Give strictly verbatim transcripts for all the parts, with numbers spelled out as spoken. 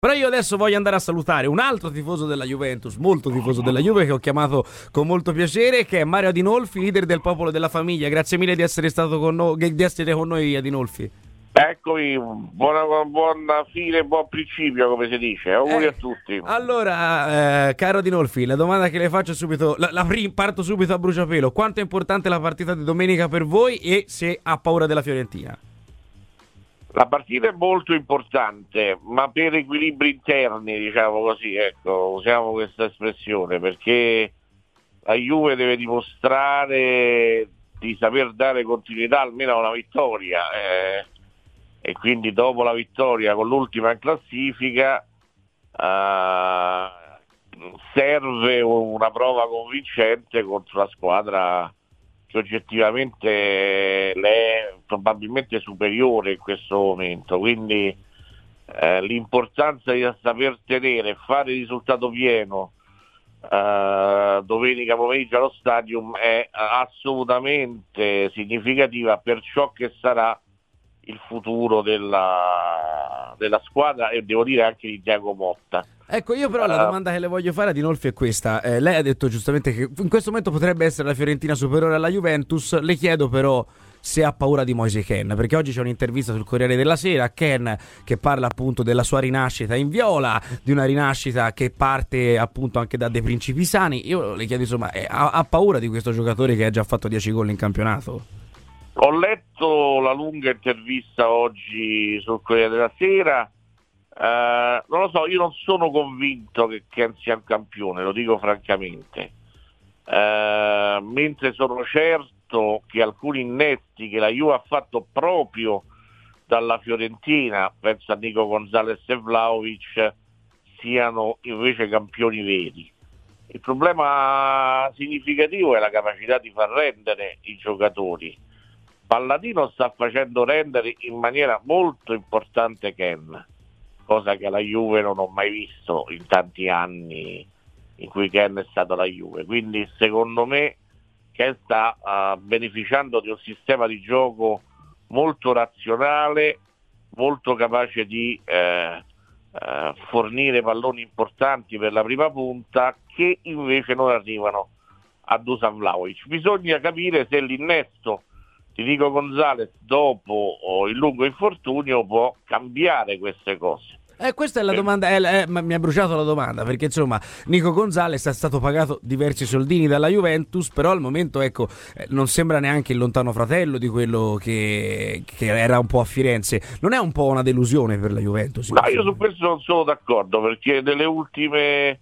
Però io adesso voglio andare a salutare un altro tifoso della Juventus, molto tifoso della Juve, che ho chiamato con molto piacere, che è Mario Adinolfi, leader del Popolo della Famiglia. Grazie mille di essere stato con noi, di essere con noi, Adinolfi. Eccomi, buona, buona fine, buon principio, come si dice. Auguri eh, a tutti. Allora, eh, caro Adinolfi, la domanda che le faccio subito, la, la parto subito a bruciapelo. Quanto è importante la partita di domenica per voi e se ha paura della Fiorentina? La partita è molto importante, ma per equilibri interni, diciamo così, ecco, usiamo questa espressione, perché la Juve deve dimostrare di saper dare continuità almeno a una vittoria, eh, e quindi dopo la vittoria con l'ultima in classifica eh, serve una prova convincente contro la squadra che oggettivamente le è probabilmente superiore in questo momento, quindi eh, l'importanza di saper tenere e fare il risultato pieno eh, domenica pomeriggio allo Stadium è assolutamente significativa per ciò che sarà il futuro della, della squadra e devo dire anche di Thiago Motta. Ecco, io però la domanda che le voglio fare a Adinolfi è questa. Eh, lei ha detto giustamente che in questo momento potrebbe essere la Fiorentina superiore alla Juventus. Le chiedo però se ha paura di Moise Kean, perché oggi c'è un'intervista sul Corriere della Sera, Kean che parla appunto della sua rinascita in viola, di una rinascita che parte appunto anche da dei principi sani. Io le chiedo insomma, eh, ha, ha paura di questo giocatore che ha già fatto dieci gol in campionato? Ho letto la lunga intervista oggi sul Corriere della Sera. Uh, non lo so, io non sono convinto che Kean sia un campione, lo dico francamente, uh, mentre sono certo che alcuni innesti che la Juve ha fatto proprio dalla Fiorentina, penso a Nico Gonzalez e Vlahovic, siano invece campioni veri. Il problema significativo è la capacità di far rendere i giocatori. Palladino sta facendo rendere in maniera molto importante Kean, cosa che alla Juve non ho mai visto in tanti anni in cui Kean è stato alla Juve, quindi secondo me Kean sta uh, beneficiando di un sistema di gioco molto razionale, molto capace di eh, eh, fornire palloni importanti per la prima punta che invece non arrivano a Dusan Vlahovic. Bisogna capire se l'innesto di Nico Gonzalez dopo oh, il lungo infortunio può cambiare queste cose. Eh, questa è la domanda, eh, eh, mi ha bruciato la domanda, perché insomma Nico Gonzalez è stato pagato diversi soldini dalla Juventus, però al momento ecco eh, non sembra neanche il lontano fratello di quello che, che era un po' a Firenze. Non è un po' una delusione per la Juventus? No, io su questo non sono d'accordo, perché nelle ultime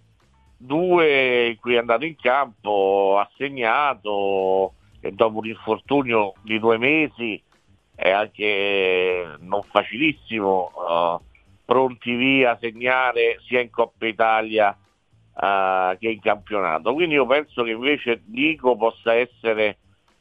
due in cui è andato in campo ha segnato, e dopo un infortunio di due mesi è anche non facilissimo, uh, pronti via a segnare sia in Coppa Italia uh, che in campionato. Quindi io penso che invece Nico possa essere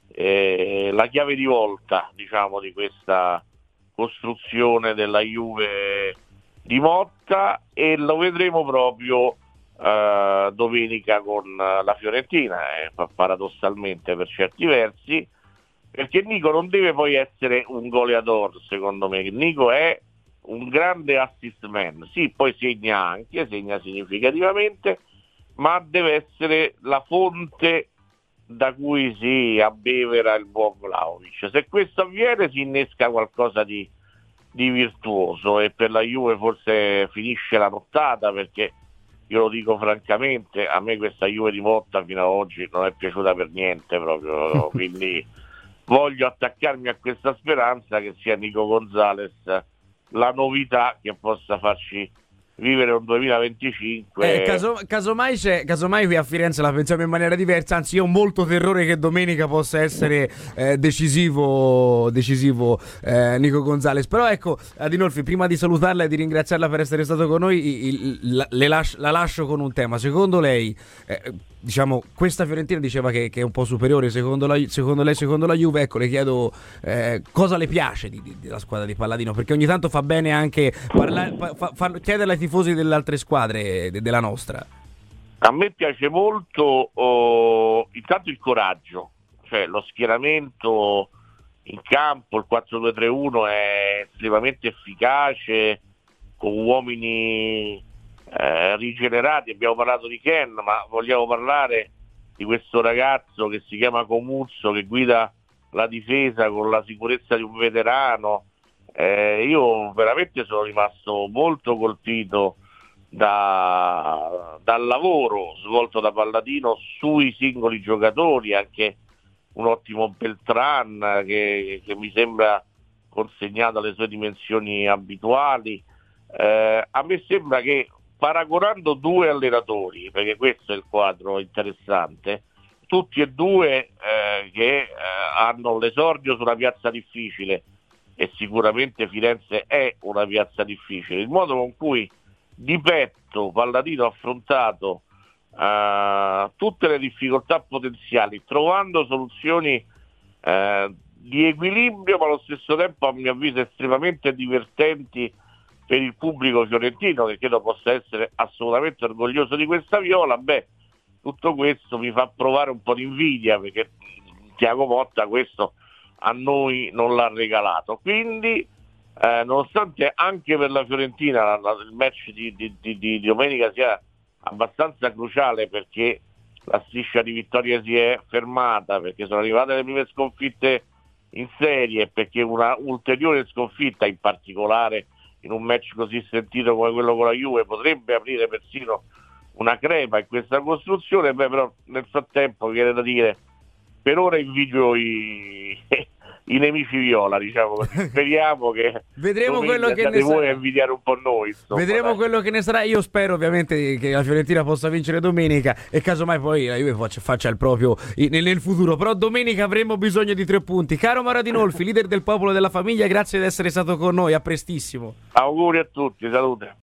eh, la chiave di volta, diciamo, di questa costruzione della Juve di Motta, e lo vedremo proprio uh, domenica con la Fiorentina, eh, paradossalmente per certi versi, perché Nico non deve poi essere un goleador, secondo me. Nico è un grande assist man, sì, poi segna anche, segna significativamente, ma deve essere la fonte da cui si abbevera il buon Vlahovic. Se questo avviene si innesca qualcosa di, di virtuoso, e per la Juve forse finisce la nottata, perché io lo dico francamente, a me questa Juve di Motta fino ad oggi non è piaciuta per niente proprio, quindi voglio attaccarmi a questa speranza che sia Nico Gonzalez la novità che possa farci vivere un duemilaventicinque. Eh, caso, casomai, c'è, casomai qui a Firenze la pensiamo in maniera diversa, anzi io ho molto terrore che domenica possa essere eh, decisivo decisivo eh, Nico Gonzalez. Però ecco, Adinolfi, prima di salutarla e di ringraziarla per essere stato con noi, il, il, la, le lascio, la lascio con un tema. Secondo lei, eh, diciamo, questa Fiorentina diceva che, che è un po' superiore secondo, la, secondo lei, secondo la Juve. Ecco, le chiedo eh, cosa le piace di, di, della squadra di Palladino, perché ogni tanto fa bene anche parlare, fa, fa, chiederle ai tifosi delle altre squadre de, della nostra. A me piace molto oh, intanto il coraggio, cioè lo schieramento in campo, il quattro due tre uno è estremamente efficace, con uomini eh, rigenerati. Abbiamo parlato di Ken, ma vogliamo parlare di questo ragazzo che si chiama Comuzzo, che guida la difesa con la sicurezza di un veterano. Eh, io veramente sono rimasto molto colpito da, dal lavoro svolto da Palladino sui singoli giocatori, anche un ottimo Beltran che, che mi sembra consegnato alle sue dimensioni abituali. Eh, a me sembra che, paragonando due allenatori, perché questo è il quadro interessante, tutti e due eh, che eh, hanno l'esordio su una piazza difficile, e sicuramente Firenze è una piazza difficile, il modo con cui di petto Palladino ha affrontato uh, tutte le difficoltà potenziali, trovando soluzioni uh, di equilibrio, ma allo stesso tempo a mio avviso estremamente divertenti per il pubblico fiorentino, che credo possa essere assolutamente orgoglioso di questa viola. Beh, tutto questo mi fa provare un po' di invidia, perché Tiago Motta questo a noi non l'ha regalato. Quindi eh, nonostante anche per la Fiorentina la, la, il match di, di, di, di domenica sia abbastanza cruciale, perché la striscia di vittorie si è fermata, perché sono arrivate le prime sconfitte in serie, perché una ulteriore sconfitta, in particolare in un match così sentito come quello con la Juve, potrebbe aprire persino una crepa in questa costruzione. Beh, però nel frattempo viene da dire, per ora invidio i, i nemici viola, diciamo così. Speriamo che vedremo quello che ne voi sarà. A invidiare un po' noi, insomma, vedremo dai. quello che ne sarà. Io spero ovviamente che la Fiorentina possa vincere domenica, e casomai poi la Juve faccia, faccia il proprio in, nel futuro, però domenica avremo bisogno di tre punti. Caro Mauro Adinolfi, leader del popolo e della famiglia, grazie di essere stato con noi, a prestissimo. Auguri a tutti, salute.